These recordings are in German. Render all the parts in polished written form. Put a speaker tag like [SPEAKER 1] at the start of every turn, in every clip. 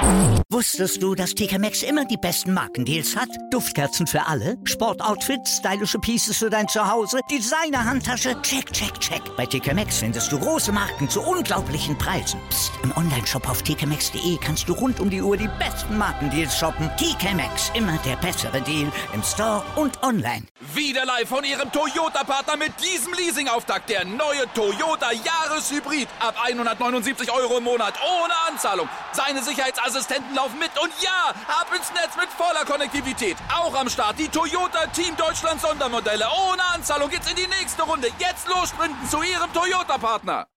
[SPEAKER 1] Wusstest du, dass TK Maxx immer die besten Markendeals hat? Duftkerzen für alle, Sportoutfits, stylische Pieces für dein Zuhause, Designer-Handtasche, check, check, check. Bei TK Maxx findest du große Marken zu unglaublichen Preisen. Psst. Im Onlineshop auf tkmaxx.de kannst du rund um die Uhr die besten Markendeals shoppen. TK Maxx, immer der bessere Deal im Store und online.
[SPEAKER 2] Wieder live von Ihrem Toyota-Partner mit diesem Leasing-Auftakt. Der neue Toyota Jahreshybrid. Ab 179 € im Monat. Ohne Anzahlung. Seine Sicherheitsassistenten laufen mit. Und ja, ab ins Netz mit voller Konnektivität. Auch am Start die Toyota Team Deutschland Sondermodelle. Ohne Anzahlung geht's in die nächste Runde. Jetzt los sprinten zu Ihrem Toyota-Partner.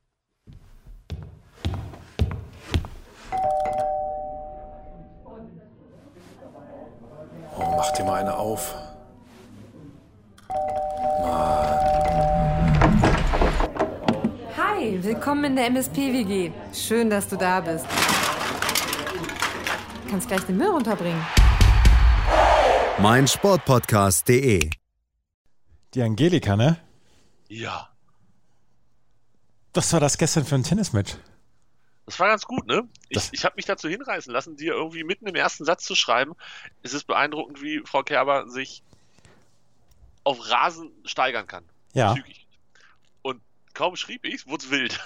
[SPEAKER 3] Oh, mach dir mal eine auf.
[SPEAKER 4] Hi, willkommen in der MSP-WG. Schön, dass du da bist. Du kannst gleich den Müll runterbringen.
[SPEAKER 5] meinsportpodcast.de.
[SPEAKER 6] Die Angelika, ne?
[SPEAKER 7] Ja.
[SPEAKER 6] Was war das gestern für ein Tennismatch?
[SPEAKER 7] Das war ganz gut, ne? Ich habe mich dazu hinreißen lassen, dir irgendwie mitten im ersten Satz zu schreiben. Es ist beeindruckend, wie Frau Kerber sich auf Rasen steigern kann.
[SPEAKER 6] Ja.
[SPEAKER 7] Zügig. Und kaum schrieb ich's, wurde es wild.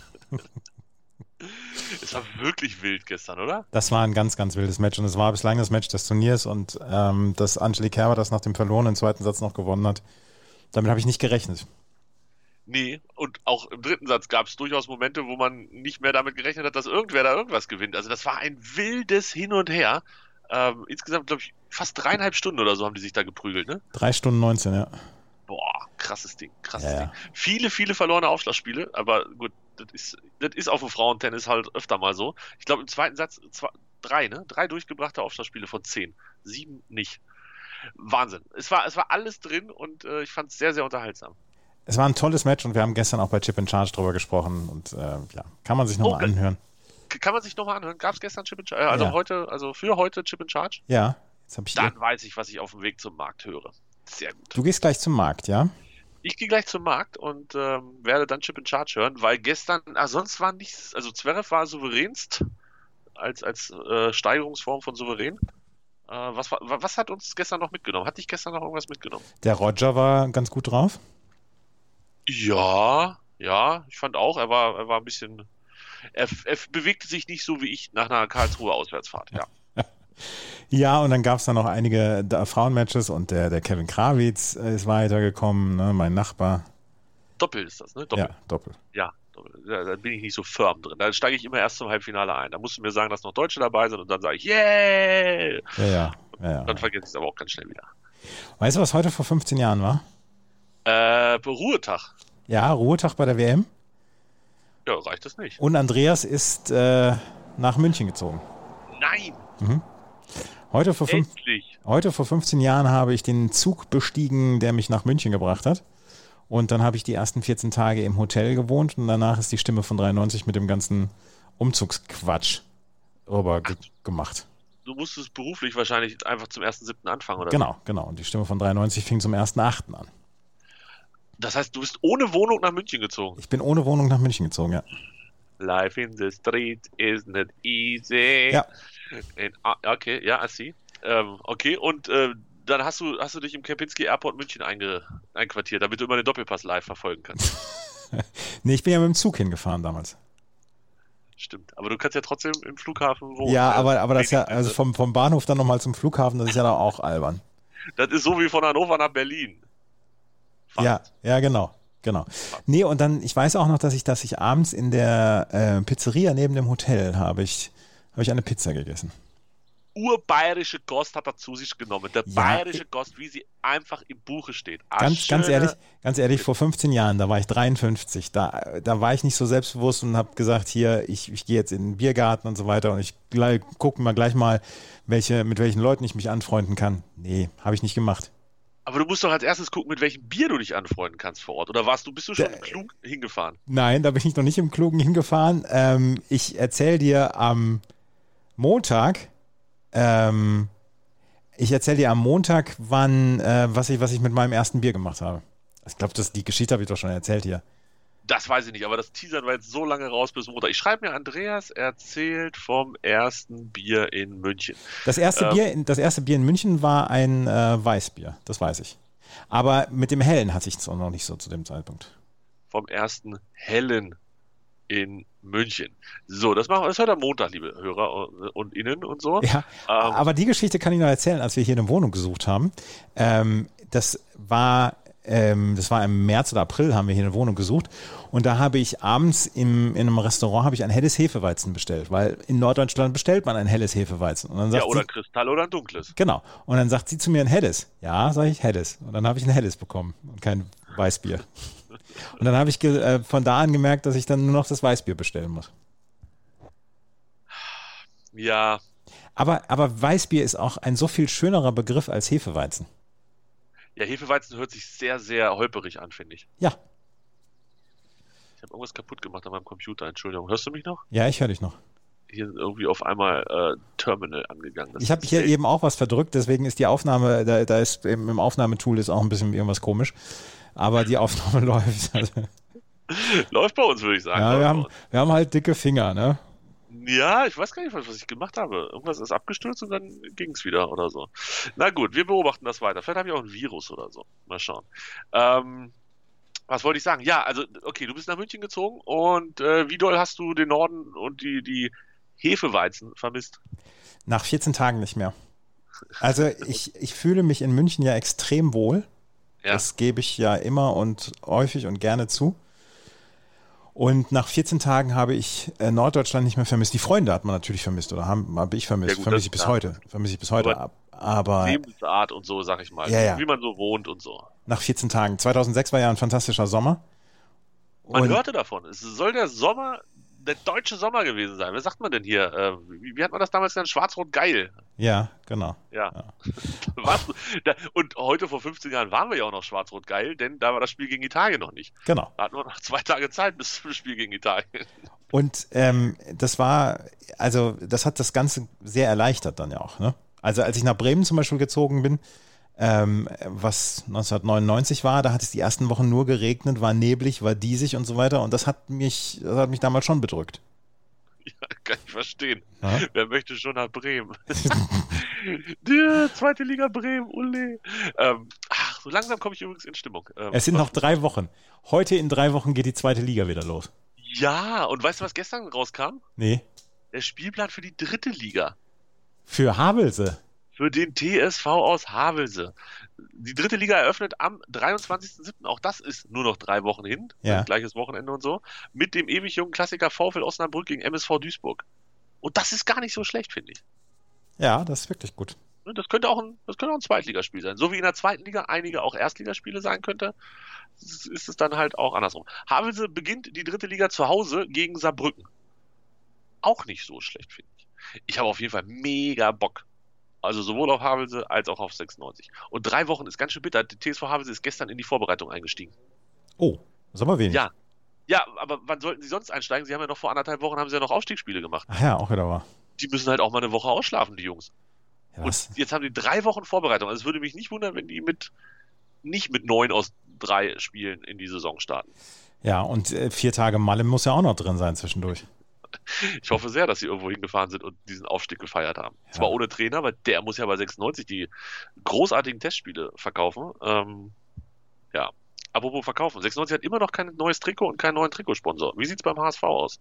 [SPEAKER 7] Es war wirklich wild gestern, oder?
[SPEAKER 6] Das war ein ganz, ganz wildes Match und es war bislang das Match des Turniers und dass Angelique Kerber das nach dem verlorenen zweiten Satz noch gewonnen hat, damit habe ich nicht gerechnet.
[SPEAKER 7] Nee, und auch im dritten Satz gab es durchaus Momente, wo man nicht mehr damit gerechnet hat, dass irgendwer da irgendwas gewinnt. Also das war ein wildes Hin und Her. Insgesamt, glaube ich, fast 3,5 Stunden oder so haben die sich da geprügelt, ne?
[SPEAKER 6] 3 Stunden 19, ja.
[SPEAKER 7] Boah, krasses Ding.
[SPEAKER 6] Ja.
[SPEAKER 7] Viele, viele verlorene Aufschlagspiele, aber gut, das ist auf dem Frauentennis halt öfter mal so. Ich glaube, im zweiten Satz 3 durchgebrachte Aufschlagspiele von 10. 7 nicht. Wahnsinn. Es war alles drin und ich fand es sehr, sehr unterhaltsam.
[SPEAKER 6] Es war ein tolles Match und wir haben gestern auch bei Chip and Charge drüber gesprochen und kann man sich nochmal anhören.
[SPEAKER 7] Kann man sich nochmal anhören? Gab es gestern Chip and Charge? Für heute Chip and Charge?
[SPEAKER 6] Ja. Jetzt hab ich
[SPEAKER 7] Dann weiß ich, was ich auf dem Weg zum Markt höre. Sehr gut.
[SPEAKER 6] Du gehst gleich zum Markt, ja?
[SPEAKER 7] Ich gehe gleich zum Markt und werde dann Chip and Charge hören, weil gestern, sonst war nichts, also Zverev war souveränst als Steigerungsform von souverän. Was hat uns gestern noch mitgenommen? Hat dich gestern noch irgendwas mitgenommen?
[SPEAKER 6] Der Roger war ganz gut drauf.
[SPEAKER 7] Ja, ich fand auch, er war ein bisschen, er bewegte sich nicht so wie ich nach einer Karlsruher Auswärtsfahrt, ja.
[SPEAKER 6] Ja, und dann gab es dann noch einige Frauenmatches und der Kevin Krawitz ist weitergekommen, ne, mein Nachbar.
[SPEAKER 7] Doppel ist das, ne? Doppel.
[SPEAKER 6] Ja, Doppel.
[SPEAKER 7] Ja, Doppel. Da bin ich nicht so firm drin. Da steige ich immer erst zum Halbfinale ein. Da musst du mir sagen, dass noch Deutsche dabei sind und dann sage ich, yeah!
[SPEAKER 6] Ja.
[SPEAKER 7] Dann vergesse ich es aber auch ganz schnell wieder.
[SPEAKER 6] Weißt du, was heute vor 15 Jahren war?
[SPEAKER 7] Ruhetag.
[SPEAKER 6] Ja, Ruhetag bei der WM.
[SPEAKER 7] Ja, reicht das nicht.
[SPEAKER 6] Und Andreas ist nach München gezogen.
[SPEAKER 7] Nein!
[SPEAKER 6] Mhm. Heute vor 15 Jahren habe ich den Zug bestiegen, der mich nach München gebracht hat. Und dann habe ich die ersten 14 Tage im Hotel gewohnt und danach ist die Stimme von 93 mit dem ganzen Umzugsquatsch gemacht.
[SPEAKER 7] Du musstest beruflich wahrscheinlich einfach zum 1.7. anfangen, oder?
[SPEAKER 6] Genau. Und die Stimme von 93 fing zum 1.8. an.
[SPEAKER 7] Das heißt, du bist ohne Wohnung nach München gezogen?
[SPEAKER 6] Ich bin ohne Wohnung nach München gezogen, ja.
[SPEAKER 7] Life in the street is not easy.
[SPEAKER 6] Ja.
[SPEAKER 7] Okay, ja, I see. Okay, und dann hast du dich im Kempinski Airport München einquartiert, damit du immer den Doppelpass live verfolgen kannst.
[SPEAKER 6] Nee, ich bin ja mit dem Zug hingefahren damals.
[SPEAKER 7] Stimmt, aber du kannst ja trotzdem im Flughafen wohnen.
[SPEAKER 6] Ja, aber das ist ja, also vom Bahnhof dann nochmal zum Flughafen, das ist ja doch auch albern.
[SPEAKER 7] Das ist so wie von Hannover nach Berlin.
[SPEAKER 6] Fast. Ja, genau. Nee, und dann, ich weiß auch noch, dass ich abends in der Pizzeria neben dem Hotel habe ich eine Pizza gegessen.
[SPEAKER 7] Urbayerische Kost hat er zu sich genommen. Der bayerische Kost, wie sie einfach im Buche steht.
[SPEAKER 6] Ganz ehrlich, vor 15 Jahren, da war ich 53, da war ich nicht so selbstbewusst und habe gesagt, hier, ich gehe jetzt in den Biergarten und so weiter und ich gucke mal gleich mal, mit welchen Leuten ich mich anfreunden kann. Nee, habe ich nicht gemacht.
[SPEAKER 7] Aber du musst doch als erstes gucken, mit welchem Bier du dich anfreunden kannst vor Ort. Oder bist du schon im Klug hingefahren?
[SPEAKER 6] Nein, da bin ich noch nicht im Klugen hingefahren. Ich erzähle dir am Montag, wann, was ich mit meinem ersten Bier gemacht habe. Ich glaube, die Geschichte habe ich doch schon erzählt hier.
[SPEAKER 7] Das weiß ich nicht, aber das Teasern war jetzt so lange raus bis Montag. Ich schreibe mir, Andreas erzählt vom ersten Bier in München.
[SPEAKER 6] Das erste Bier in München war ein Weißbier, das weiß ich. Aber mit dem Hellen hatte ich es auch noch nicht so zu dem Zeitpunkt.
[SPEAKER 7] Vom ersten Hellen in München. So, das hört am Montag, liebe Hörer und Innen und so.
[SPEAKER 6] Ja, aber die Geschichte kann ich noch erzählen, als wir hier eine Wohnung gesucht haben. Das war im März oder April, haben wir hier eine Wohnung gesucht. Und da habe ich abends in einem Restaurant ein helles Hefeweizen bestellt, weil in Norddeutschland bestellt man ein helles Hefeweizen. Und dann sagt
[SPEAKER 7] oder Kristall oder ein dunkles.
[SPEAKER 6] Genau. Und dann sagt sie zu mir ein helles. Ja, sage ich helles. Und dann habe ich ein helles bekommen und kein Weißbier. Und dann habe ich von da an gemerkt, dass ich dann nur noch das Weißbier bestellen muss.
[SPEAKER 7] Ja.
[SPEAKER 6] Aber Weißbier ist auch ein so viel schönerer Begriff als Hefeweizen.
[SPEAKER 7] Ja, Hefeweizen hört sich sehr, sehr holperig an, finde ich.
[SPEAKER 6] Ja.
[SPEAKER 7] Ich habe irgendwas kaputt gemacht an meinem Computer, Entschuldigung. Hörst du mich noch?
[SPEAKER 6] Ja, ich höre dich noch.
[SPEAKER 7] Hier ist irgendwie auf einmal Terminal angegangen.
[SPEAKER 6] Ich habe hier eben auch was verdrückt, deswegen ist die Aufnahme, da ist im Aufnahmetool ist auch ein bisschen irgendwas komisch. Aber die Aufnahme läuft.
[SPEAKER 7] Läuft bei uns, würde ich sagen.
[SPEAKER 6] Ja, wir haben halt dicke Finger, ne?
[SPEAKER 7] Ja, ich weiß gar nicht, was ich gemacht habe. Irgendwas ist abgestürzt und dann ging es wieder oder so. Na gut, wir beobachten das weiter. Vielleicht habe ich auch ein Virus oder so. Mal schauen. Was wollte ich sagen? Ja, also, okay, du bist nach München gezogen und wie doll hast du den Norden und die Hefeweizen vermisst?
[SPEAKER 6] Nach 14 Tagen nicht mehr. Also ich fühle mich in München ja extrem wohl. Ja. Das gebe ich ja immer und häufig und gerne zu. Und nach 14 Tagen habe ich Norddeutschland nicht mehr vermisst. Die Freunde hat man natürlich vermisst oder habe ich vermisst. Ja, gut, vermisse ich bis heute. Aber
[SPEAKER 7] Lebensart und so, sag ich mal.
[SPEAKER 6] Ja.
[SPEAKER 7] Wie man so wohnt und so.
[SPEAKER 6] Nach 14 Tagen. 2006 war ja ein fantastischer Sommer.
[SPEAKER 7] Man hörte davon. Es soll der deutsche Sommer gewesen sein. Was sagt man denn hier? Wie hat man das damals genannt? Schwarz-Rot-Geil.
[SPEAKER 6] Ja, genau.
[SPEAKER 7] Ja. Und heute vor 15 Jahren waren wir ja auch noch Schwarz-Rot-Geil, denn da war das Spiel gegen Italien noch nicht.
[SPEAKER 6] Genau.
[SPEAKER 7] Da hatten wir noch 2 Tage Zeit bis zum Spiel gegen Italien.
[SPEAKER 6] Und das hat das Ganze sehr erleichtert dann ja auch. Ne? Also als ich nach Bremen zum Beispiel gezogen bin, was 1999 war, da hat es die ersten Wochen nur geregnet, war neblig, war diesig und so weiter und das hat mich damals schon bedrückt.
[SPEAKER 7] Ja, kann ich verstehen.
[SPEAKER 6] Ja?
[SPEAKER 7] Wer möchte schon nach Bremen? Die 2. Liga Bremen, ule. So langsam komme ich übrigens in Stimmung.
[SPEAKER 6] Es sind noch 3 Wochen. Heute in 3 Wochen geht die 2. Liga wieder los.
[SPEAKER 7] Ja, und weißt du, was gestern rauskam?
[SPEAKER 6] Nee.
[SPEAKER 7] Der Spielplan für die 3. Liga.
[SPEAKER 6] Für Havelse?
[SPEAKER 7] Für den TSV aus Havelse. Die 3. Liga eröffnet am 23.07. Auch das ist nur noch 3 Wochen hin.
[SPEAKER 6] Ja.
[SPEAKER 7] Gleiches Wochenende und so. Mit dem ewig jungen Klassiker VfL Osnabrück gegen MSV Duisburg. Und das ist gar nicht so schlecht, finde ich.
[SPEAKER 6] Ja, das ist wirklich gut.
[SPEAKER 7] Das könnte auch ein Zweitligaspiel sein. So wie in der 2. Liga einige auch Erstligaspiele sein könnte, ist es dann halt auch andersrum. Havelse beginnt die 3. Liga zu Hause gegen Saarbrücken. Auch nicht so schlecht, finde ich. Ich habe auf jeden Fall mega Bock. Also sowohl auf Havelse als auch auf 96. Und 3 Wochen ist ganz schön bitter. Die TSV Havelse ist gestern in die Vorbereitung eingestiegen.
[SPEAKER 6] Oh, das ist aber wenig.
[SPEAKER 7] Ja, aber wann sollten sie sonst einsteigen? Sie haben ja noch vor 1,5 Wochen noch Aufstiegsspiele gemacht.
[SPEAKER 6] Ach ja, auch wieder wahr.
[SPEAKER 7] Die müssen halt auch mal eine Woche ausschlafen, die Jungs. Ja, und jetzt haben die 3 Wochen Vorbereitung. Also es würde mich nicht wundern, wenn die nicht mit 9 aus 3 Spielen in die Saison starten.
[SPEAKER 6] Ja, und 4 Tage Malle muss ja auch noch drin sein zwischendurch.
[SPEAKER 7] Ich hoffe sehr, dass sie irgendwo hingefahren sind und diesen Aufstieg gefeiert haben. Ja. Zwar ohne Trainer, weil der muss ja bei 96 die großartigen Testspiele verkaufen. Ja, apropos verkaufen. 96 hat immer noch kein neues Trikot und keinen neuen Trikotsponsor. Wie sieht es beim HSV aus?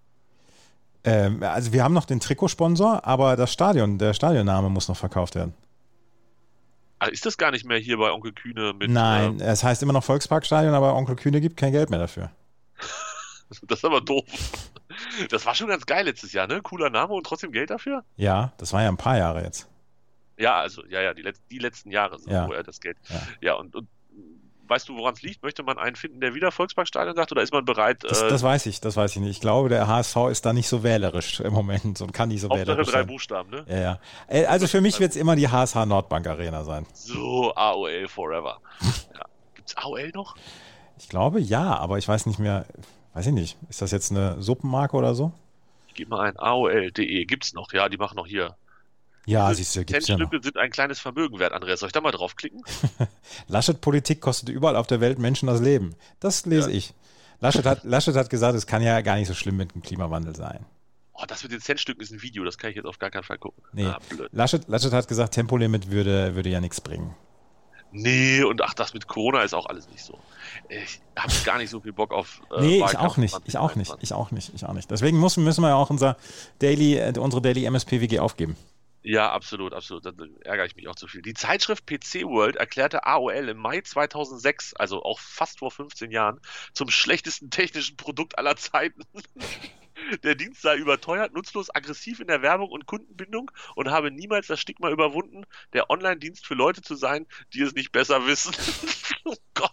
[SPEAKER 6] Also wir haben noch den Trikotsponsor, aber der Stadionname muss noch verkauft werden.
[SPEAKER 7] Also ist das gar nicht mehr hier bei Onkel Kühne mit...
[SPEAKER 6] Nein, es heißt immer noch Volksparkstadion, aber Onkel Kühne gibt kein Geld mehr dafür.
[SPEAKER 7] Das ist aber doof. Das war schon ganz geil letztes Jahr, ne? Cooler Name und trotzdem Geld dafür?
[SPEAKER 6] Ja, das war ja ein paar Jahre jetzt.
[SPEAKER 7] Ja, also, die letzten Jahre sind, wo er das Geld... Ja, und weißt du, woran es liegt? Möchte man einen finden, der wieder Volksparkstadion sagt, oder ist man bereit...
[SPEAKER 6] Das weiß ich nicht. Ich glaube, der HSV ist da nicht so wählerisch im Moment und kann nicht so wählerisch sein.
[SPEAKER 7] 3 Buchstaben, ne?
[SPEAKER 6] Ja. Also für mich wird es immer die HSH Nordbank Arena sein.
[SPEAKER 7] So, AOL forever. Ja. Gibt's AOL noch?
[SPEAKER 6] Ich glaube, ja, aber ich weiß nicht mehr... Weiß ich nicht. Ist das jetzt eine Suppenmarke oder so?
[SPEAKER 7] Ich gebe mal ein AOL.de. Gibt's noch? Ja, die machen noch hier.
[SPEAKER 6] Ja, siehst du, gibt's ja noch.
[SPEAKER 7] 10 Stücke sind ein kleines Vermögen wert, Andreas. Soll ich da mal draufklicken?
[SPEAKER 6] Laschet-Politik kostet überall auf der Welt Menschen das Leben. Das lese ich. Laschet hat gesagt, es kann ja gar nicht so schlimm mit dem Klimawandel sein.
[SPEAKER 7] Oh, das mit den Centstücken ist ein Video, das kann ich jetzt auf gar keinen Fall gucken.
[SPEAKER 6] Nee, blöd. Laschet hat gesagt, Tempolimit würde ja nichts bringen.
[SPEAKER 7] Nee, und das mit Corona ist auch alles nicht so. Ich habe gar nicht so viel Bock auf
[SPEAKER 6] nee, ich auch nicht. Deswegen müssen wir ja auch unsere Daily MSPWG aufgeben.
[SPEAKER 7] Ja, absolut. Da ärgere ich mich auch zu viel. Die Zeitschrift PC World erklärte AOL im Mai 2006, also auch fast vor 15 Jahren, zum schlechtesten technischen Produkt aller Zeiten. Der Dienst sei überteuert, nutzlos, aggressiv in der Werbung und Kundenbindung und habe niemals das Stigma überwunden, der Online-Dienst für Leute zu sein, die es nicht besser wissen. Oh Gott.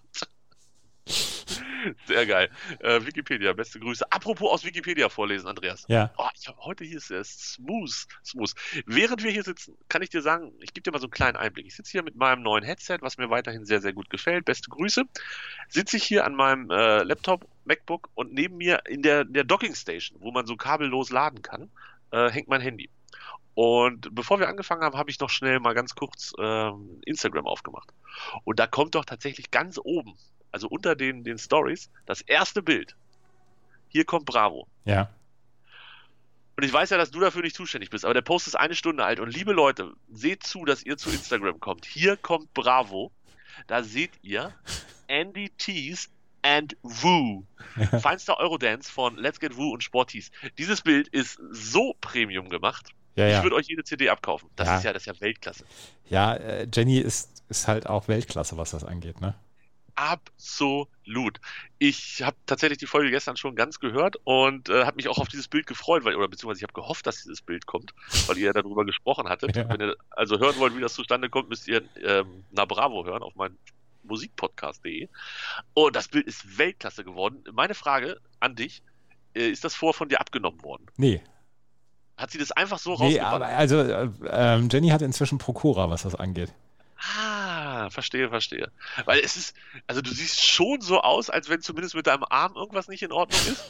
[SPEAKER 7] Sehr geil. Wikipedia, beste Grüße. Apropos aus Wikipedia vorlesen, Andreas.
[SPEAKER 6] Ja.
[SPEAKER 7] Oh, heute hier ist es smooth. Während wir hier sitzen, kann ich dir sagen, ich gebe dir mal so einen kleinen Einblick. Ich sitze hier mit meinem neuen Headset, was mir weiterhin sehr, sehr gut gefällt. Beste Grüße. Sitze ich hier an meinem Laptop, MacBook und neben mir in der Docking Station, wo man so kabellos laden kann, hängt mein Handy. Und bevor wir angefangen haben, habe ich noch schnell mal ganz kurz Instagram aufgemacht. Und da kommt doch tatsächlich ganz oben, also unter den Stories, das erste Bild. Hier kommt Bravo.
[SPEAKER 6] Ja.
[SPEAKER 7] Und ich weiß ja, dass du dafür nicht zuständig bist, aber der Post ist 1 Stunde alt. Und liebe Leute, seht zu, dass ihr zu Instagram kommt. Hier kommt Bravo. Da seht ihr Andy Tees and Woo. Ja. Feinster Eurodance von Let's Get Woo und Sporties. Dieses Bild ist so Premium gemacht.
[SPEAKER 6] Ja.
[SPEAKER 7] Ich würde euch jede CD abkaufen. Das ist ja Weltklasse.
[SPEAKER 6] Ja, Jenny ist halt auch Weltklasse, was das angeht, ne?
[SPEAKER 7] Absolut. Ich habe tatsächlich die Folge gestern schon ganz gehört und habe mich auch auf dieses Bild gefreut, beziehungsweise ich habe gehofft, dass dieses Bild kommt, weil ihr ja darüber gesprochen hattet. Ja. Wenn ihr also hören wollt, wie das zustande kommt, müsst ihr Na Bravo hören auf meinem Musikpodcast.de. Und das Bild ist Weltklasse geworden. Meine Frage an dich, ist das von dir abgenommen worden?
[SPEAKER 6] Nee.
[SPEAKER 7] Hat sie das einfach so rausgebracht?
[SPEAKER 6] Nee, also Jenny hat inzwischen Prokura, was das angeht.
[SPEAKER 7] Verstehe. Weil es ist, also du siehst schon so aus, als wenn zumindest mit deinem Arm irgendwas nicht in Ordnung ist.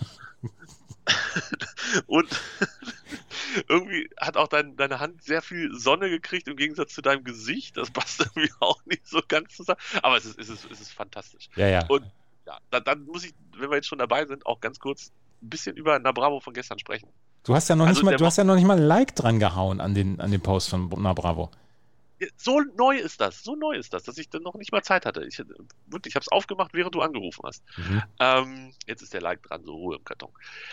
[SPEAKER 7] Und irgendwie hat auch deine Hand sehr viel Sonne gekriegt im Gegensatz zu deinem Gesicht. Das passt irgendwie auch nicht so ganz zusammen. Aber es ist fantastisch.
[SPEAKER 6] Ja.
[SPEAKER 7] Und ja, dann muss ich, wenn wir jetzt schon dabei sind, auch ganz kurz ein bisschen über Na Bravo von gestern sprechen.
[SPEAKER 6] Du hast ja noch nicht mal ein Like dran gehauen an den Post von Na Bravo.
[SPEAKER 7] So neu ist das, dass ich dann noch nicht mal Zeit hatte. Ich habe es aufgemacht, während du angerufen hast. Jetzt ist der Like dran, so Ruhe im Karton.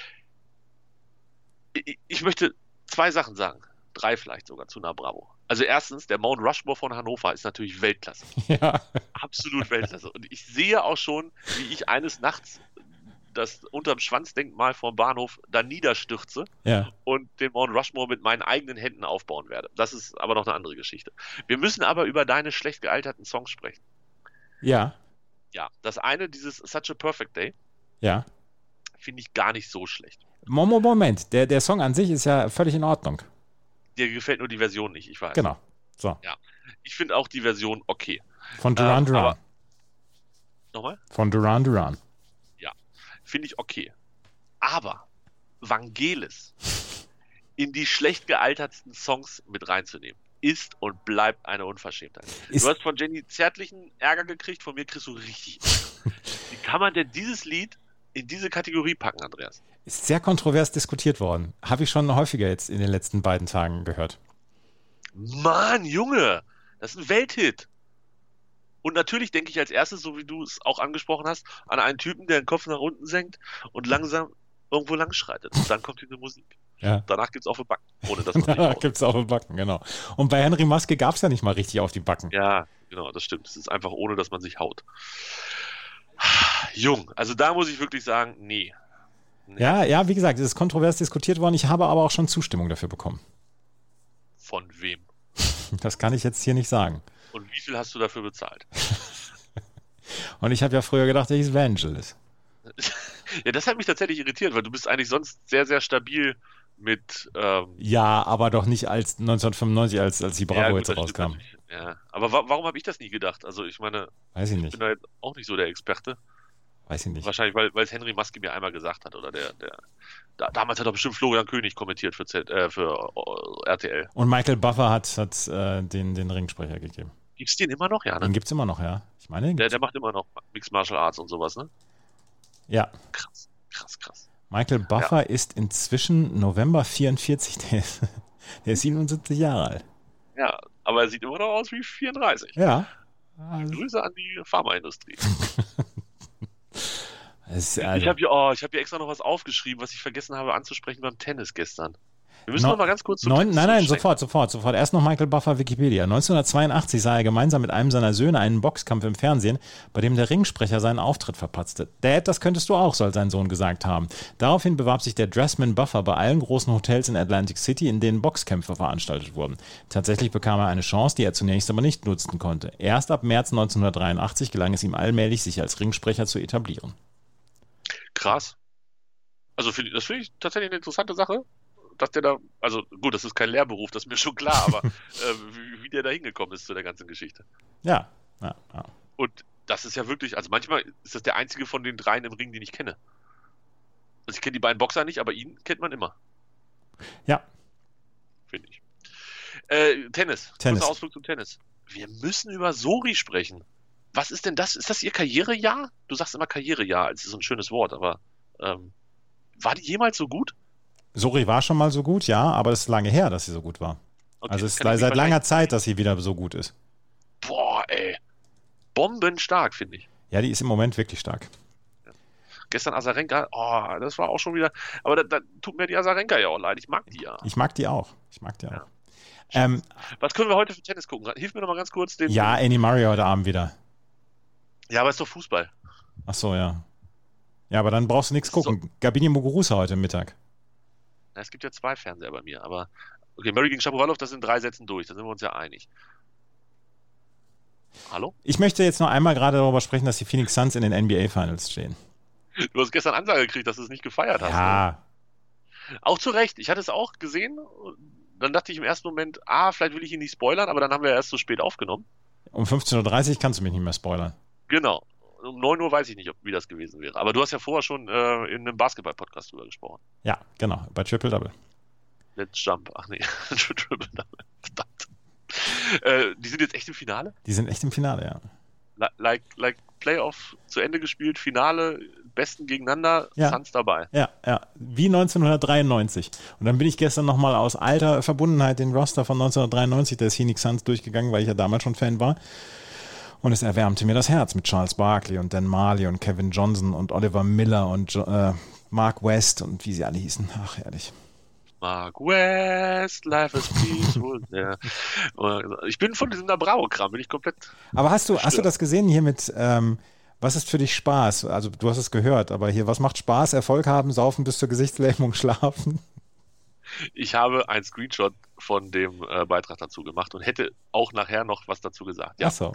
[SPEAKER 7] Ich möchte 2 Sachen sagen, 3 vielleicht sogar zu Na Bravo. Also erstens, der Mount Rushmore von Hannover ist natürlich Weltklasse.
[SPEAKER 6] Ja.
[SPEAKER 7] Absolut Weltklasse. Und ich sehe auch schon, wie ich eines Nachts das unterm Schwanzdenkmal vom Bahnhof da niederstürze und den Mount Rushmore mit meinen eigenen Händen aufbauen werde. Das ist aber noch eine andere Geschichte. Wir müssen aber über deine schlecht gealterten Songs sprechen.
[SPEAKER 6] Ja.
[SPEAKER 7] Ja, das eine, dieses Such a Perfect Day, finde ich gar nicht so schlecht.
[SPEAKER 6] Moment, der Song an sich ist ja völlig in Ordnung.
[SPEAKER 7] Dir gefällt nur die Version nicht, ich weiß.
[SPEAKER 6] Genau, so.
[SPEAKER 7] Ja, ich finde auch die Version okay.
[SPEAKER 6] Von Duran Duran.
[SPEAKER 7] Nochmal?
[SPEAKER 6] Von Duran Duran.
[SPEAKER 7] Finde ich okay. Aber Vangelis in die schlecht gealtertsten Songs mit reinzunehmen, ist und bleibt eine Unverschämtheit. Du hast von Jenny zärtlichen Ärger gekriegt, von mir kriegst du richtig Ärger. Wie kann man denn dieses Lied in diese Kategorie packen, Andreas?
[SPEAKER 6] Ist sehr kontrovers diskutiert worden. Habe ich schon häufiger jetzt in den letzten beiden Tagen gehört.
[SPEAKER 7] Mann, Junge, das ist ein Welthit. Und natürlich denke ich als erstes, so wie du es auch angesprochen hast, an einen Typen, der den Kopf nach unten senkt und langsam irgendwo lang schreitet. Und dann kommt diese Musik.
[SPEAKER 6] Ja.
[SPEAKER 7] Danach gibt es auf die Backen. Ohne dass man
[SPEAKER 6] Danach gibt es auf die Backen, genau. Und bei Henry Maske gab es ja nicht mal richtig auf die Backen.
[SPEAKER 7] Ja, genau, das stimmt. Es ist einfach ohne, dass man sich haut. Jung, also da muss ich wirklich sagen, nee.
[SPEAKER 6] Ja, wie gesagt, es ist kontrovers diskutiert worden. Ich habe aber auch schon Zustimmung dafür bekommen.
[SPEAKER 7] Von wem?
[SPEAKER 6] Das kann ich jetzt hier nicht sagen.
[SPEAKER 7] Und wie viel hast du dafür bezahlt?
[SPEAKER 6] Und ich habe ja früher gedacht, der hieß Vangelis.
[SPEAKER 7] Ja, das hat mich tatsächlich irritiert, weil du bist eigentlich sonst sehr, sehr stabil mit...
[SPEAKER 6] ja, aber doch nicht als 1995, als die Bravo jetzt rauskam.
[SPEAKER 7] Ja, aber warum habe ich das nie gedacht? Also ich meine,
[SPEAKER 6] weiß ich nicht.
[SPEAKER 7] Ich bin da jetzt auch nicht so der Experte.
[SPEAKER 6] Weiß ich nicht.
[SPEAKER 7] Wahrscheinlich, weil es Henry Maske mir einmal gesagt hat. Oder damals hat doch bestimmt Florian König kommentiert für RTL.
[SPEAKER 6] Und Michael Buffer hat den Ringsprecher gegeben.
[SPEAKER 7] Gibt's den immer noch, ja? Ne?
[SPEAKER 6] Den gibt's immer noch, ja. Ich meine,
[SPEAKER 7] der macht immer noch Mixed Martial Arts und sowas, ne?
[SPEAKER 6] Ja.
[SPEAKER 7] Krass.
[SPEAKER 6] Michael Buffer ist inzwischen November 44. Der ist 77 Jahre alt.
[SPEAKER 7] Ja, aber er sieht immer noch aus wie 34.
[SPEAKER 6] Ja.
[SPEAKER 7] Grüße an die Pharmaindustrie.
[SPEAKER 6] Ich
[SPEAKER 7] habe hier extra noch was aufgeschrieben, was ich vergessen habe anzusprechen beim Tennis gestern. Wir müssen noch mal ganz kurz
[SPEAKER 6] Nein, sofort. Erst noch Michael Buffer, Wikipedia. 1982 sah er gemeinsam mit einem seiner Söhne einen Boxkampf im Fernsehen, bei dem der Ringsprecher seinen Auftritt verpatzte. Dad, das könntest du auch, soll sein Sohn gesagt haben. Daraufhin bewarb sich der Dressman Buffer bei allen großen Hotels in Atlantic City, in denen Boxkämpfe veranstaltet wurden. Tatsächlich bekam er eine Chance, die er zunächst aber nicht nutzen konnte. Erst ab März 1983 gelang es ihm allmählich, sich als Ringsprecher zu etablieren.
[SPEAKER 7] Krass. Also das finde ich tatsächlich eine interessante Sache. Dass der da, also gut, das ist kein Lehrberuf, das ist mir schon klar, aber wie der da hingekommen ist zu der ganzen Geschichte.
[SPEAKER 6] Ja.
[SPEAKER 7] Und das ist ja wirklich, also manchmal ist das der einzige von den dreien im Ring, den ich kenne. Also ich kenne die beiden Boxer nicht, aber ihn kennt man immer.
[SPEAKER 6] Ja.
[SPEAKER 7] Finde ich. Tennis. Kurzer Ausflug zum Tennis. Wir müssen über Sori sprechen. Was ist denn das? Ist das ihr Karrierejahr? Du sagst immer Karrierejahr, es ist so ein schönes Wort, aber war die jemals so gut?
[SPEAKER 6] Sori war schon mal so gut, ja, aber es ist lange her, dass sie so gut war. Okay, also es ist seit langer Zeit, dass sie wieder so gut ist.
[SPEAKER 7] Boah, ey. Bombenstark, finde ich.
[SPEAKER 6] Ja, die ist im Moment wirklich stark.
[SPEAKER 7] Ja. Gestern Azarenka, das war auch schon wieder, aber da tut mir die Azarenka ja auch leid, ich mag die ja.
[SPEAKER 6] Ich mag die auch.
[SPEAKER 7] Ja. Was können wir heute für Tennis gucken? Hilf mir noch mal ganz kurz.
[SPEAKER 6] Annie Murray heute Abend wieder.
[SPEAKER 7] Ja, aber ist doch Fußball.
[SPEAKER 6] Ach so, ja. Ja, aber dann brauchst du nichts gucken. So. Gabini Muguruza heute Mittag.
[SPEAKER 7] Na, es gibt ja 2 Fernseher bei mir, aber okay, Murray gegen Shapovalov, das sind 3 Sätzen durch, da sind wir uns ja einig. Hallo?
[SPEAKER 6] Ich möchte jetzt noch einmal gerade darüber sprechen, dass die Phoenix Suns in den NBA Finals stehen.
[SPEAKER 7] Du hast gestern Ansage gekriegt, dass du es nicht gefeiert hast.
[SPEAKER 6] Ja.
[SPEAKER 7] Ne? Auch zu Recht. Ich hatte es auch gesehen, dann dachte ich im ersten Moment, vielleicht will ich ihn nicht spoilern, aber dann haben wir erst so spät aufgenommen.
[SPEAKER 6] Um 15.30 Uhr kannst du mich nicht mehr spoilern.
[SPEAKER 7] Genau. Um 9 Uhr weiß ich nicht, wie das gewesen wäre. Aber du hast ja vorher schon in einem Basketball-Podcast drüber gesprochen.
[SPEAKER 6] Ja, genau. Bei Triple Double.
[SPEAKER 7] Let's Jump. Ach nee, Triple Double. Verdammt. Die sind jetzt echt im Finale?
[SPEAKER 6] Die sind echt im Finale, ja.
[SPEAKER 7] Like Playoff zu Ende gespielt, Finale, Besten gegeneinander,
[SPEAKER 6] ja.
[SPEAKER 7] Suns dabei.
[SPEAKER 6] Ja. Wie 1993. Und dann bin ich gestern nochmal aus alter Verbundenheit den Roster von 1993 der Phoenix Suns durchgegangen, weil ich ja damals schon Fan war. Und es erwärmte mir das Herz mit Charles Barkley und Dan Marley und Kevin Johnson und Oliver Miller und Mark West und wie sie alle hießen. Ach, herrlich.
[SPEAKER 7] Mark West, Life is Peaceful. Ja. Ich bin von diesem Bravo-Kram, bin ich komplett...
[SPEAKER 6] Aber hast du das gesehen hier mit, was ist für dich Spaß? Also du hast es gehört, aber hier, was macht Spaß? Erfolg haben, saufen bis zur Gesichtslähmung, schlafen?
[SPEAKER 7] Ich habe einen Screenshot von dem Beitrag dazu gemacht und hätte auch nachher noch was dazu gesagt. Ja.
[SPEAKER 6] Ach so.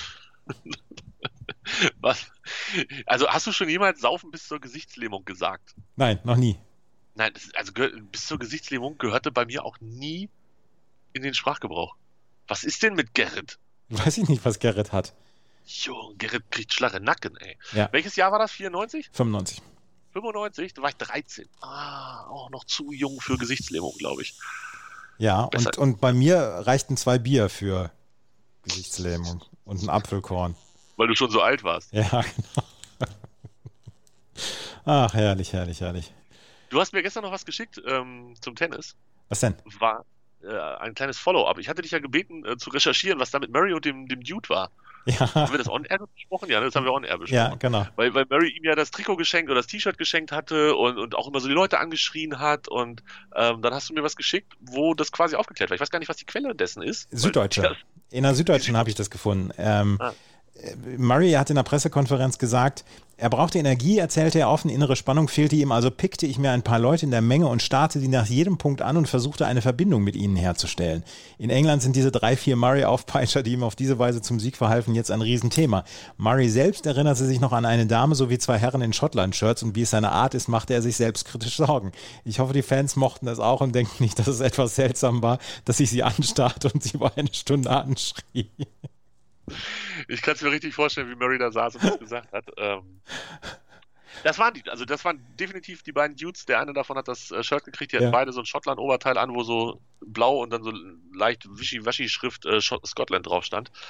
[SPEAKER 7] Was? Also hast du schon jemals saufen bis zur Gesichtslähmung gesagt?
[SPEAKER 6] Nein, noch nie.
[SPEAKER 7] Nein, bis zur Gesichtslähmung gehörte bei mir auch nie in den Sprachgebrauch. Was ist denn mit Gerrit?
[SPEAKER 6] Weiß ich nicht, was Gerrit hat.
[SPEAKER 7] Junge, Gerrit kriegt schlache Nacken, ey.
[SPEAKER 6] Ja.
[SPEAKER 7] Welches Jahr war das? 94?
[SPEAKER 6] 95.
[SPEAKER 7] 95? Da war ich 13. Auch noch zu jung für Gesichtslähmung, glaube ich.
[SPEAKER 6] Ja, und bei mir reichten 2 Bier für Gesichtslähmung und ein Apfelkorn.
[SPEAKER 7] Weil du schon so alt warst.
[SPEAKER 6] Ja, genau. Ach, herrlich, herrlich, herrlich.
[SPEAKER 7] Du hast mir gestern noch was geschickt zum Tennis.
[SPEAKER 6] Was denn?
[SPEAKER 7] War ein kleines Follow-up. Ich hatte dich ja gebeten, zu recherchieren, was da mit Murray und dem Dude war.
[SPEAKER 6] Ja.
[SPEAKER 7] Haben wir das on-air besprochen? Ja, das haben wir on-air besprochen.
[SPEAKER 6] Ja, genau.
[SPEAKER 7] Weil Murray ihm ja das Trikot geschenkt oder das T-Shirt geschenkt hatte und auch immer so die Leute angeschrien hat und dann hast du mir was geschickt, wo das quasi aufgeklärt war. Ich weiß gar nicht, was die Quelle dessen ist.
[SPEAKER 6] Süddeutsche. In der Süddeutschen habe ich das gefunden. Murray hat in der Pressekonferenz gesagt, er brauchte Energie, erzählte er offen, innere Spannung fehlte ihm, also pickte ich mir ein paar Leute in der Menge und starrte die nach jedem Punkt an und versuchte eine Verbindung mit ihnen herzustellen. In England sind diese 3-4 Murray-Aufpeitscher, die ihm auf diese Weise zum Sieg verhalfen, jetzt ein Riesenthema. Murray selbst erinnerte sich noch an eine Dame sowie 2 Herren in Schottland-Shirts und wie es seine Art ist, machte er sich selbstkritisch Sorgen. Ich hoffe, die Fans mochten es auch und denken nicht, dass es etwas seltsam war, dass ich sie anstarrte und sie über eine Stunde anschrie.
[SPEAKER 7] Ich kann es mir richtig vorstellen, wie Murray da saß und das gesagt hat. Das waren definitiv die beiden Dudes. Der eine davon hat das Shirt gekriegt, die hatten beide so ein Schottland-Oberteil an, wo so blau und dann so leicht Wischi-Waschi-Schrift Scotland drauf stand.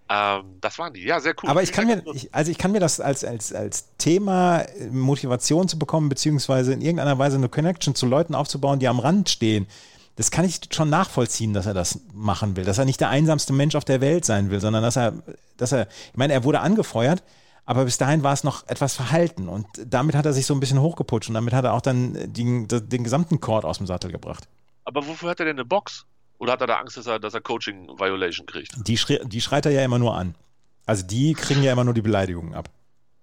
[SPEAKER 7] Das waren die. Ja, sehr cool.
[SPEAKER 6] Aber ich kann mir das als Thema Motivation zu bekommen, beziehungsweise in irgendeiner Weise eine Connection zu Leuten aufzubauen, die am Rand stehen, das kann ich schon nachvollziehen, dass er das machen will. Dass er nicht der einsamste Mensch auf der Welt sein will, sondern dass er, ich meine, er wurde angefeuert, aber bis dahin war es noch etwas verhalten und damit hat er sich so ein bisschen hochgeputscht und damit hat er auch dann den gesamten Court aus dem Sattel gebracht.
[SPEAKER 7] Aber wofür hat er denn eine Box? Oder hat er da Angst, dass er Coaching-Violation kriegt?
[SPEAKER 6] Die schreit er ja immer nur an. Also die kriegen ja immer nur die Beleidigungen ab.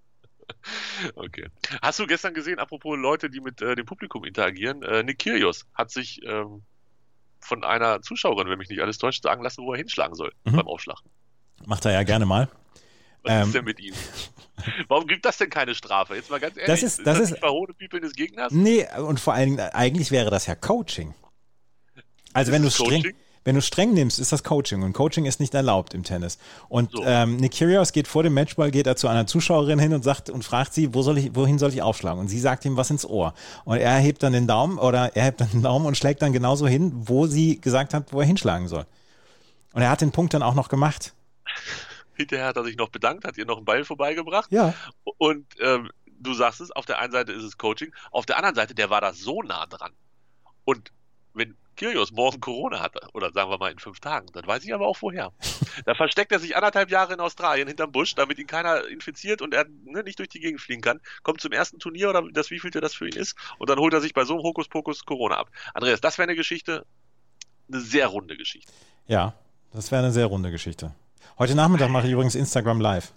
[SPEAKER 7] Okay. Hast du gestern gesehen, apropos Leute, die mit dem Publikum interagieren, Nick Kyrgios hat sich von einer Zuschauerin, wenn mich nicht alles täuscht, sagen lassen, wo er hinschlagen soll beim Aufschlag.
[SPEAKER 6] Macht er ja gerne mal.
[SPEAKER 7] Was ist denn mit ihm? Warum gibt das denn keine Strafe? Jetzt mal ganz ehrlich,
[SPEAKER 6] ist das
[SPEAKER 7] Verhohne-Piepeln des Gegners?
[SPEAKER 6] Nee, und vor allen Dingen, eigentlich wäre das ja Coaching. Also wenn du streng nimmst, ist das Coaching und Coaching ist nicht erlaubt im Tennis. Und so. Nick Kyrgios geht vor dem Matchball, geht er zu einer Zuschauerin hin und fragt sie, wohin soll ich aufschlagen? Und sie sagt ihm was ins Ohr. Und er hebt dann den Daumen und schlägt dann genauso hin, wo sie gesagt hat, wo er hinschlagen soll. Und er hat den Punkt dann auch noch gemacht.
[SPEAKER 7] Hinterher hat er sich noch bedankt, hat ihr noch einen Ball vorbeigebracht.
[SPEAKER 6] Ja.
[SPEAKER 7] Und du sagst es, auf der einen Seite ist es Coaching, auf der anderen Seite, der war da so nah dran. Und wenn Kyrgios morgen Corona hatte, oder sagen wir mal in 5 Tagen, dann weiß ich aber auch woher. Da versteckt er sich 1,5 Jahre in Australien hinterm Busch, damit ihn keiner infiziert und er nicht durch die Gegend fliegen kann, kommt zum ersten Turnier oder das wievielte das für ihn ist und dann holt er sich bei so einem Hokuspokus Corona ab. Andreas, das wäre eine Geschichte, eine sehr runde Geschichte.
[SPEAKER 6] Ja, das wäre eine sehr runde Geschichte. Heute Nachmittag mache ich übrigens Instagram Live.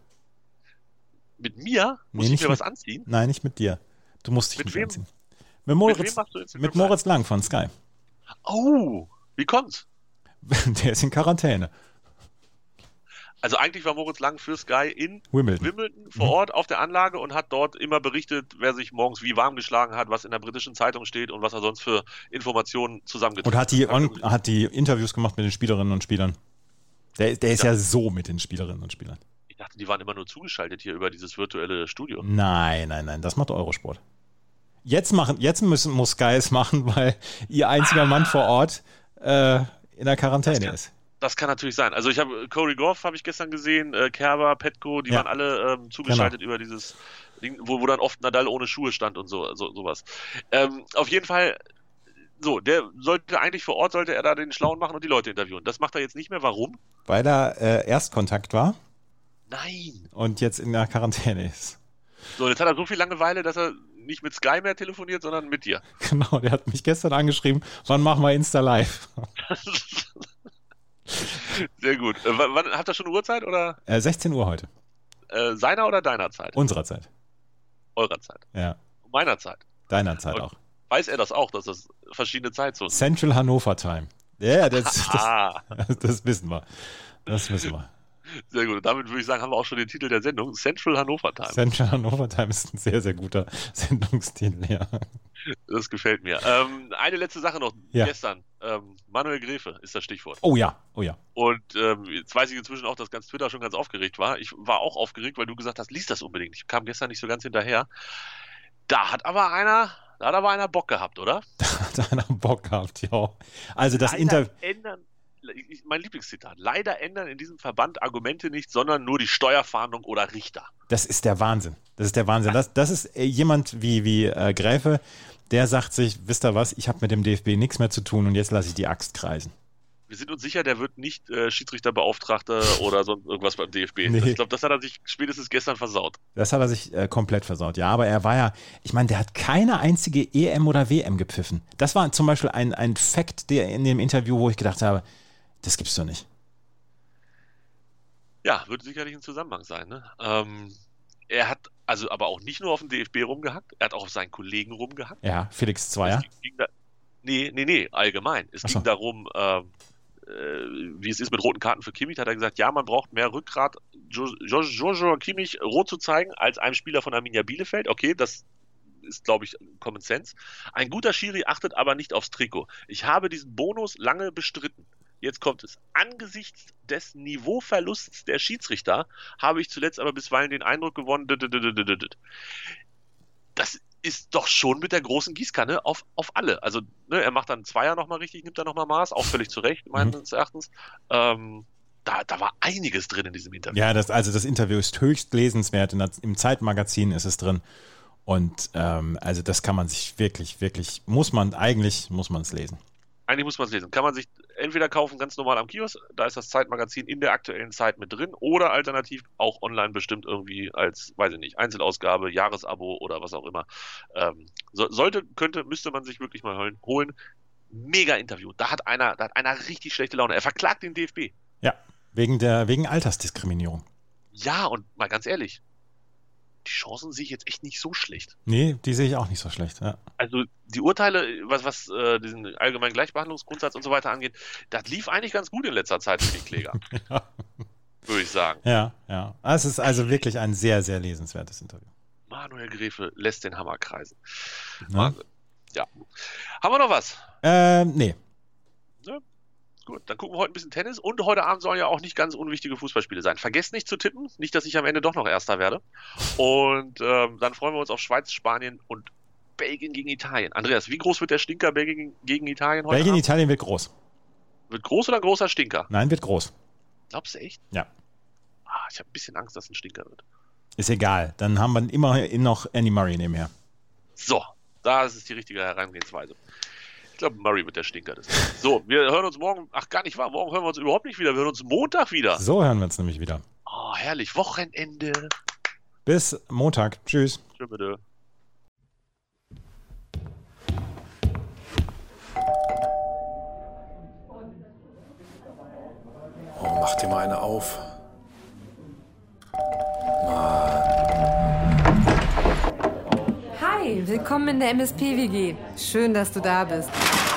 [SPEAKER 7] Mit mir? Muss ich mir was anziehen?
[SPEAKER 6] Nein, nicht mit dir. Du musst dich nicht anziehen. Mit
[SPEAKER 7] Moritz
[SPEAKER 6] Lang von Sky.
[SPEAKER 7] Oh, wie kommt's?
[SPEAKER 6] Der ist in Quarantäne.
[SPEAKER 7] Also eigentlich war Moritz Lang für Sky in
[SPEAKER 6] Wimbledon
[SPEAKER 7] vor Ort auf der Anlage und hat dort immer berichtet, wer sich morgens wie warm geschlagen hat, was in der britischen Zeitung steht und was er sonst für Informationen zusammengetragen hat.
[SPEAKER 6] Und hat die Interviews gemacht mit den Spielerinnen und Spielern. Der ist ja so mit den Spielerinnen und Spielern.
[SPEAKER 7] Ich dachte, die waren immer nur zugeschaltet hier über dieses virtuelle Studio.
[SPEAKER 6] Nein, das macht Eurosport. Jetzt muss Sky es machen, weil ihr einziger Mann vor Ort in der Quarantäne ist.
[SPEAKER 7] Das kann natürlich sein. Also ich habe Corey Goff habe ich gestern gesehen, Kerber, Petko, die waren alle zugeschaltet über dieses Ding, wo dann oft Nadal ohne Schuhe stand und sowas. Auf jeden Fall, so, der sollte eigentlich vor Ort, sollte er da den Schlauen machen und die Leute interviewen. Das macht er jetzt nicht mehr. Warum?
[SPEAKER 6] Weil er Erstkontakt war.
[SPEAKER 7] Nein.
[SPEAKER 6] Und jetzt in der Quarantäne ist.
[SPEAKER 7] So, jetzt hat er so viel Langeweile, dass er nicht mit Sky mehr telefoniert, sondern mit dir.
[SPEAKER 6] Genau, der hat mich gestern angeschrieben, wann machen wir Insta Live?
[SPEAKER 7] Sehr gut. Wann, habt ihr schon eine Uhrzeit? Oder?
[SPEAKER 6] 16 Uhr heute.
[SPEAKER 7] Seiner oder deiner Zeit?
[SPEAKER 6] Unserer Zeit.
[SPEAKER 7] Eurer Zeit?
[SPEAKER 6] Ja.
[SPEAKER 7] Meiner Zeit?
[SPEAKER 6] Deiner Zeit auch.
[SPEAKER 7] Weiß er das auch, dass das verschiedene Zeitzonen sind?
[SPEAKER 6] Central Hannover Time. Ja, das wissen wir. Das wissen wir.
[SPEAKER 7] Sehr gut. Und damit würde ich sagen, haben wir auch schon den Titel der Sendung. Central Hannover Time.
[SPEAKER 6] Central Hannover Time ist ein sehr, sehr guter Sendungstitel, ja.
[SPEAKER 7] Das gefällt mir. Eine letzte Sache noch.
[SPEAKER 6] Ja.
[SPEAKER 7] Gestern. Manuel Gräfe ist das Stichwort.
[SPEAKER 6] Oh ja.
[SPEAKER 7] Und jetzt weiß ich inzwischen auch, dass ganz Twitter schon ganz aufgeregt war. Ich war auch aufgeregt, weil du gesagt hast, lies das unbedingt. Ich kam gestern nicht so ganz hinterher. Da hat aber einer Bock gehabt, oder?
[SPEAKER 6] Da hat einer Bock gehabt, ja. Also das Interview.
[SPEAKER 7] Mein Lieblingszitat. Leider ändern in diesem Verband Argumente nicht, sondern nur die Steuerfahndung oder Richter.
[SPEAKER 6] Das ist der Wahnsinn. Das ist jemand wie Gräfe, der sagt sich, wisst ihr was, ich habe mit dem DFB nichts mehr zu tun und jetzt lasse ich die Axt kreisen.
[SPEAKER 7] Wir sind uns sicher, der wird nicht Schiedsrichterbeauftragter oder sonst irgendwas beim DFB.
[SPEAKER 6] Nee.
[SPEAKER 7] Ich glaube, das hat er sich spätestens gestern versaut.
[SPEAKER 6] Das hat er sich komplett versaut, ja. Aber er war ja, ich meine, der hat keine einzige EM oder WM gepfiffen. Das war zum Beispiel ein Fact, der in dem Interview, wo ich gedacht habe, das gibt's doch nicht.
[SPEAKER 7] Ja, wird sicherlich ein Zusammenhang sein. Ne? Er hat also aber auch nicht nur auf den DFB rumgehackt, er hat auch auf seinen Kollegen rumgehackt.
[SPEAKER 6] Ja, Felix Zweier.
[SPEAKER 7] Nee, allgemein. Es ging darum, wie es ist mit roten Karten für Kimmich, hat er gesagt, ja, man braucht mehr Rückgrat, Joshua Kimmich rot zu zeigen, als einem Spieler von Arminia Bielefeld. Okay, das ist, glaube ich, Common Sense. Ein guter Schiri achtet aber nicht aufs Trikot. Ich habe diesen Bonus lange bestritten. Jetzt kommt es. Angesichts des Niveauverlusts der Schiedsrichter habe ich zuletzt aber bisweilen den Eindruck gewonnen, das ist doch schon mit der großen Gießkanne auf alle. Also, ne, er macht dann Zweier nochmal richtig, nimmt da nochmal Maß, auch völlig zu Recht, meines Erachtens. Da da war einiges drin in diesem Interview.
[SPEAKER 6] Ja, das Interview ist höchst lesenswert. Im Zeitmagazin ist es drin. Und also das kann man sich wirklich, muss man es lesen.
[SPEAKER 7] Eigentlich muss man es lesen. Kann man sich entweder kaufen ganz normal am Kiosk, da ist das Zeitmagazin in der aktuellen Zeit mit drin, oder alternativ auch online bestimmt irgendwie als, weiß ich nicht, Einzelausgabe, Jahresabo oder was auch immer. Müsste man sich wirklich mal holen. Mega Interview. Da hat einer richtig schlechte Laune. Er verklagt den DFB.
[SPEAKER 6] Ja, wegen Altersdiskriminierung.
[SPEAKER 7] Ja, und mal ganz ehrlich, die Chancen sehe ich jetzt echt nicht so schlecht.
[SPEAKER 6] Nee, die sehe ich auch nicht so schlecht. Ja.
[SPEAKER 7] Also die Urteile, was diesen allgemeinen Gleichbehandlungsgrundsatz und so weiter angeht, das lief eigentlich ganz gut in letzter Zeit für die Kläger.
[SPEAKER 6] Ja.
[SPEAKER 7] Würde ich sagen.
[SPEAKER 6] Ja. Es ist also wirklich ein sehr, sehr lesenswertes Interview.
[SPEAKER 7] Manuel Gräfe lässt den Hammer kreisen.
[SPEAKER 6] Wahnsinn.
[SPEAKER 7] Ja. Haben wir noch was?
[SPEAKER 6] Nee.
[SPEAKER 7] Ne? Gut, dann gucken wir heute ein bisschen Tennis und heute Abend sollen ja auch nicht ganz unwichtige Fußballspiele sein. Vergesst nicht zu tippen, nicht, dass ich am Ende doch noch Erster werde. Und dann freuen wir uns auf Schweiz, Spanien und Belgien gegen Italien. Andreas, wie groß wird der Stinker Belgien gegen Italien heute
[SPEAKER 6] Belgien,
[SPEAKER 7] Abend?
[SPEAKER 6] Italien wird groß.
[SPEAKER 7] Wird groß oder großer Stinker?
[SPEAKER 6] Nein, wird groß.
[SPEAKER 7] Glaubst du echt?
[SPEAKER 6] Ja.
[SPEAKER 7] Ich habe ein bisschen Angst, dass es ein Stinker wird.
[SPEAKER 6] Ist egal, dann haben wir immerhin noch Andy Murray nebenher.
[SPEAKER 7] So, das ist die richtige Herangehensweise. Ich glaube, Murray wird der Stinker. So, wir hören uns morgen, gar nicht wahr, morgen hören wir uns überhaupt nicht wieder, wir hören uns Montag wieder.
[SPEAKER 6] So hören wir uns nämlich wieder.
[SPEAKER 7] Oh, herrlich, Wochenende.
[SPEAKER 6] Bis Montag, tschüss.
[SPEAKER 7] Tschüss, bitte.
[SPEAKER 3] Oh, mach dir mal eine auf.
[SPEAKER 4] Hi, willkommen in der MSP-WG. Schön, dass du da bist.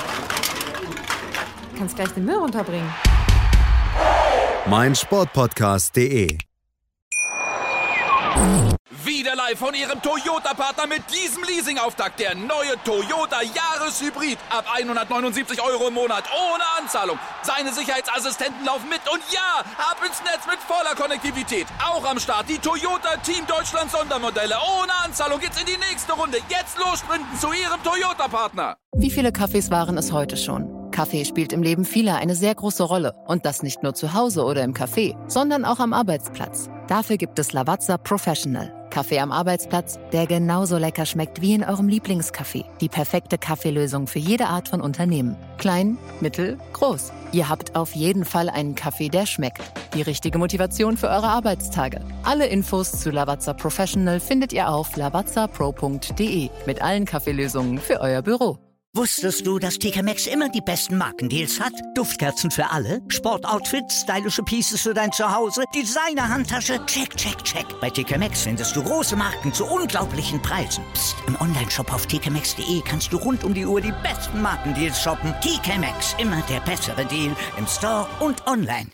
[SPEAKER 4] Du kannst gleich den Müll runterbringen.
[SPEAKER 5] meinsportpodcast.de
[SPEAKER 2] Wieder live von Ihrem Toyota-Partner mit diesem Leasing-Auftakt. Der neue Toyota Jahreshybrid. Ab 179 € im Monat. Ohne Anzahlung. Seine Sicherheitsassistenten laufen mit. Und ja, ab ins Netz mit voller Konnektivität. Auch am Start die Toyota Team Deutschland Sondermodelle. Ohne Anzahlung geht's in die nächste Runde. Jetzt los sprinten zu Ihrem Toyota-Partner.
[SPEAKER 8] Wie viele Kaffees waren es heute schon? Kaffee spielt im Leben vieler eine sehr große Rolle. Und das nicht nur zu Hause oder im Café, sondern auch am Arbeitsplatz. Dafür gibt es Lavazza Professional. Kaffee am Arbeitsplatz, der genauso lecker schmeckt wie in eurem Lieblingscafé. Die perfekte Kaffeelösung für jede Art von Unternehmen. Klein, mittel, groß. Ihr habt auf jeden Fall einen Kaffee, der schmeckt. Die richtige Motivation für eure Arbeitstage. Alle Infos zu Lavazza Professional findet ihr auf lavazzapro.de. Mit allen Kaffeelösungen für euer Büro.
[SPEAKER 1] Wusstest du, dass TK Maxx immer die besten Markendeals hat? Duftkerzen für alle, Sportoutfits, stylische Pieces für dein Zuhause, Designer-Handtasche, check. Bei TK Maxx findest du große Marken zu unglaublichen Preisen. Psst. Im Onlineshop auf tkmaxx.de kannst du rund um die Uhr die besten Markendeals shoppen. TK Maxx, immer der bessere Deal im Store und online.